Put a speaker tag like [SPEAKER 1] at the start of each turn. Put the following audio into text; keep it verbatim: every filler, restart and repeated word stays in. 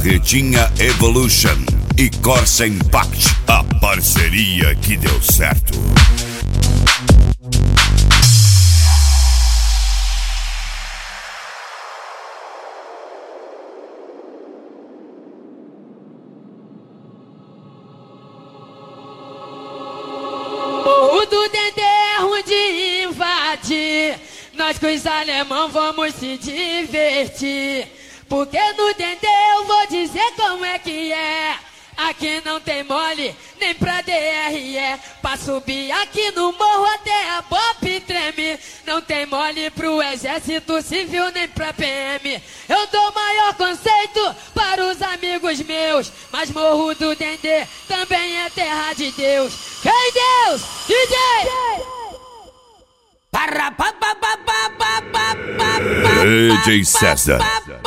[SPEAKER 1] Barretinha Evolution e Corsa Impact, a parceria que deu certo.
[SPEAKER 2] O do Dendê é ruim de invadir. Nós com os alemão vamos se divertir. Porque no Dendê eu vou dizer como é que é. Aqui não tem mole, nem pra D R E. Pra subir aqui no morro até a Bop treme. Não tem mole pro exército civil, nem pra P M. Eu dou maior conceito para os amigos meus. Mas morro do Dendê também é terra de Deus. Vem Deus, D J!
[SPEAKER 1] D J César.